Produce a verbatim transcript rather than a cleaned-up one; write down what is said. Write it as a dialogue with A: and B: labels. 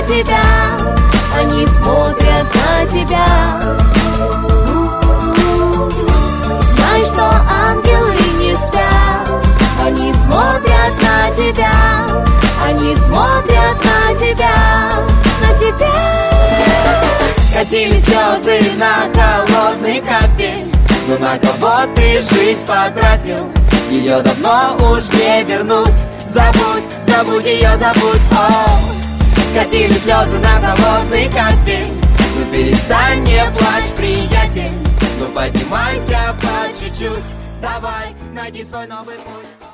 A: тебя, они смотрят на тебя. Знай, что ангелы не спят, они смотрят на тебя, они смотрят на тебя, на тебя. Катились слезы на холодный кафель, но на кого ты жизнь потратил? Ее давно уж не вернуть. Забудь, забудь ее, забудь. О, катились слезы на холодный кафель, ну перестань, не плачь, приятель. Ну поднимайся по чуть-чуть, давай, найди свой новый путь.